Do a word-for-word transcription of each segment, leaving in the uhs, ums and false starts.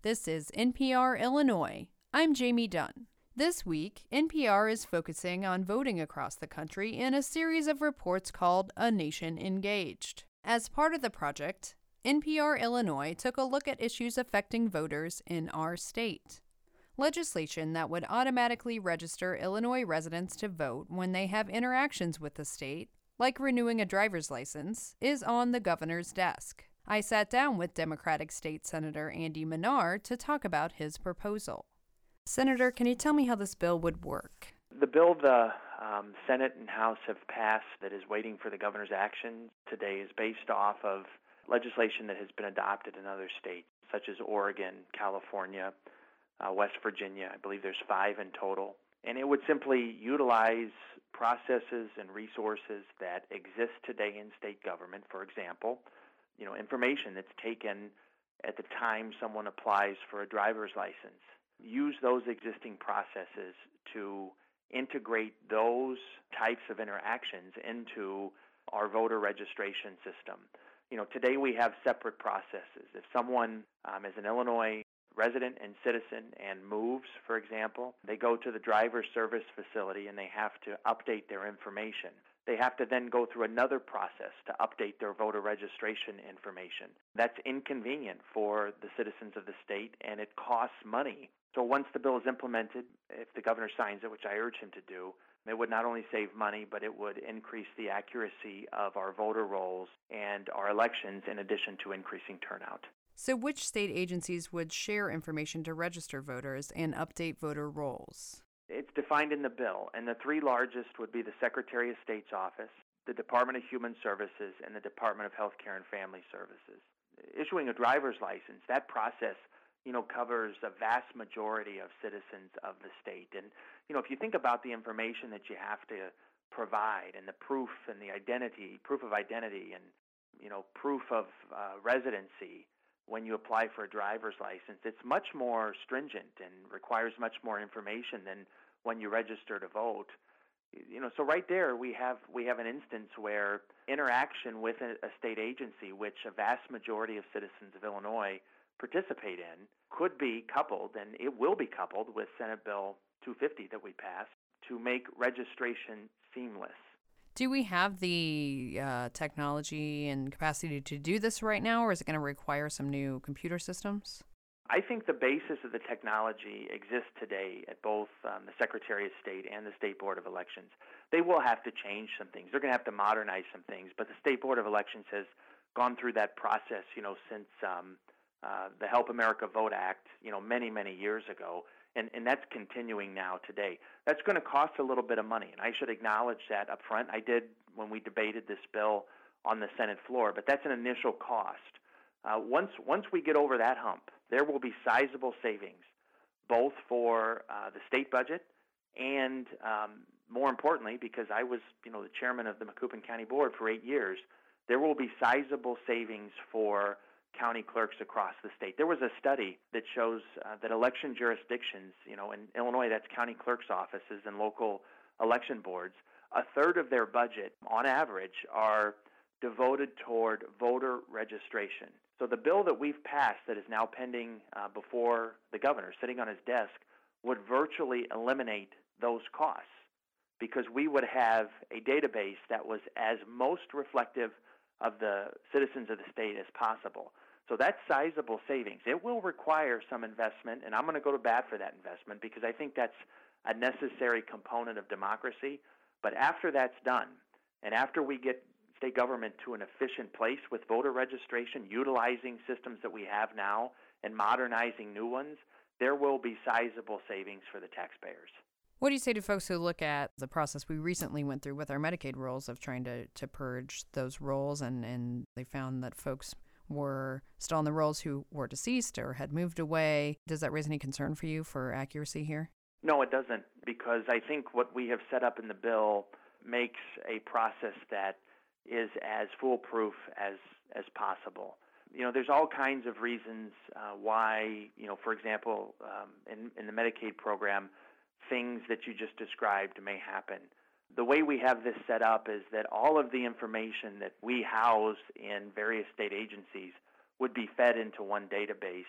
This is N P R Illinois. I'm Jamie Dunn. This week, N P R is focusing on voting across the country in a series of reports called A Nation Engaged. As part of the project, N P R Illinois took a look at issues affecting voters in our state. Legislation that would automatically register Illinois residents to vote when they have interactions with the state, like renewing a driver's license, is on the governor's desk. I sat down with Democratic State Senator Andy Menard to talk about his proposal. Senator, can you tell me how this bill would work? The bill the um, Senate and House have passed that is waiting for the governor's action today is based off of legislation that has been adopted in other states, such as Oregon, California, uh, West Virginia. I believe there's five in total. And it would simply utilize processes and resources that exist today in state government. For example, you know, information that's taken at the time someone applies for a driver's license. Use those existing processes to integrate those types of interactions into our voter registration system. You know, today we have separate processes. If someone um, is an Illinois resident and citizen and moves, for example, they go to the driver service facility and they have to update their information. They have to then go through another process to update their voter registration information. That's inconvenient for the citizens of the state, and it costs money. So once the bill is implemented, if the governor signs it, which I urge him to do, it would not only save money, but it would increase the accuracy of our voter rolls and our elections in addition to increasing turnout. So which state agencies would share information to register voters and update voter rolls? It's defined in the bill, and the three largest would be the Secretary of State's office, the Department of Human Services, and the Department of Health Care and Family Services. Issuing a driver's license, that process you know, covers a vast majority of citizens of the state. And, you know, if you think about the information that you have to provide and the proof and the identity, proof of identity and, you know, proof of uh, residency when you apply for a driver's license, it's much more stringent and requires much more information than when you register to vote. You know, so right there we have we have an instance where interaction with a, a state agency, which a vast majority of citizens of Illinois participate in, could be coupled, and it will be coupled with Senate Bill two fifty that we passed to make registration seamless. Do we have the uh, technology and capacity to do this right now, or is it going to require some new computer systems? I think the basis of the technology exists today at both um, the Secretary of State and the State Board of Elections. They will have to change some things. They're going to have to modernize some things, but the State Board of Elections has gone through that process, you know, since um, Uh, the Help America Vote Act, you know, many, many years ago, and, and that's continuing now today. That's going to cost a little bit of money, and I should acknowledge that up front. I did when we debated this bill on the Senate floor, but that's an initial cost. Uh, once once we get over that hump, there will be sizable savings, both for uh, the state budget and, um, more importantly, because I was, you know, the chairman of the Macoupin County Board for eight years, there will be sizable savings for county clerks across the state. There was a study that shows uh, that election jurisdictions, you know, in Illinois, that's county clerks' offices and local election boards, a third of their budget, on average, are devoted toward voter registration. So the bill that we've passed that is now pending uh, before the governor, sitting on his desk, would virtually eliminate those costs because we would have a database that was as most reflective of the citizens of the state as possible. So that's sizable savings. It will require some investment, and I'm going to go to bat for that investment because I think that's a necessary component of democracy. But after that's done, and after we get state government to an efficient place with voter registration, utilizing systems that we have now and modernizing new ones, there will be sizable savings for the taxpayers. What do you say to folks who look at the process we recently went through with our Medicaid rolls of trying to, to purge those rolls, and, and they found that folks were still on the rolls who were deceased or had moved away? Does that raise any concern for you for accuracy here? No, it doesn't, because I think what we have set up in the bill makes a process that is as foolproof as as possible. You know, there's all kinds of reasons uh, why, you know, for example, um, in, in the Medicaid program, things that you just described may happen. The way we have this set up is that all of the information that we house in various state agencies would be fed into one database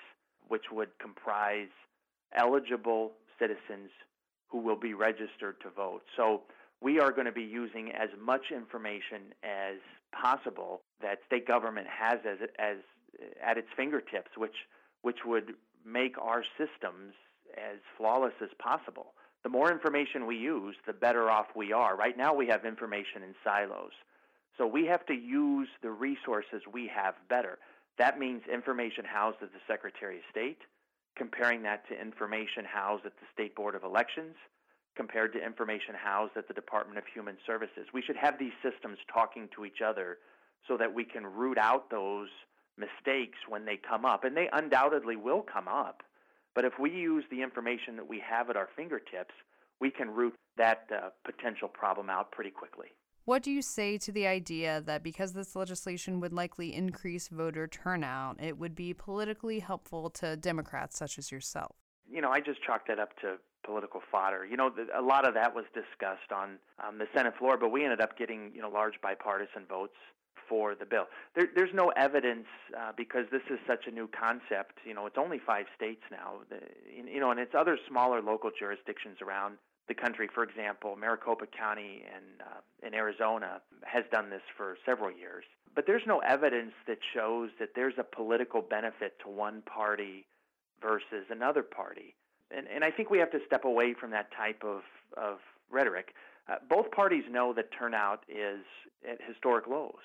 which would comprise eligible citizens who will be registered to vote. So we are going to be using as much information as possible that state government has as, as at its fingertips, which which would make our systems as flawless as possible. The more information we use, the better off we are. Right now we have information in silos. So we have to use the resources we have better. That means information housed at the Secretary of State, comparing that to information housed at the State Board of Elections, compared to information housed at the Department of Human Services. We should have these systems talking to each other so that we can root out those mistakes when they come up. And they undoubtedly will come up. But if we use the information that we have at our fingertips, we can root that uh, potential problem out pretty quickly. What do you say to the idea that because this legislation would likely increase voter turnout, it would be politically helpful to Democrats such as yourself? You know, I just chalked that up to political fodder. You know, a lot of that was discussed on um, the Senate floor, but we ended up getting, you know, large bipartisan votes for the bill. There, there's no evidence uh, because this is such a new concept. You know, it's only five states now, the, you know, and it's other smaller local jurisdictions around the country. For example, Maricopa County in, uh, in Arizona has done this for several years. But there's no evidence that shows that there's a political benefit to one party versus another party. And, and I think we have to step away from that type of, of rhetoric. Uh, both parties know that turnout is at historic lows.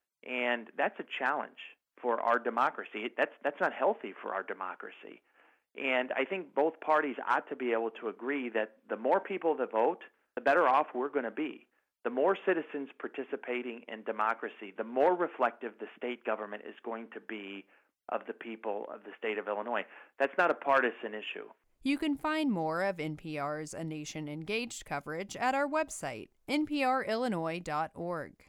And that's a challenge for our democracy. That's that's not healthy for our democracy. And I think both parties ought to be able to agree that the more people that vote, the better off we're going to be. The more citizens participating in democracy, the more reflective the state government is going to be of the people of the state of Illinois. That's not a partisan issue. You can find more of N P R's A Nation Engaged coverage at our website, n p r illinois dot org.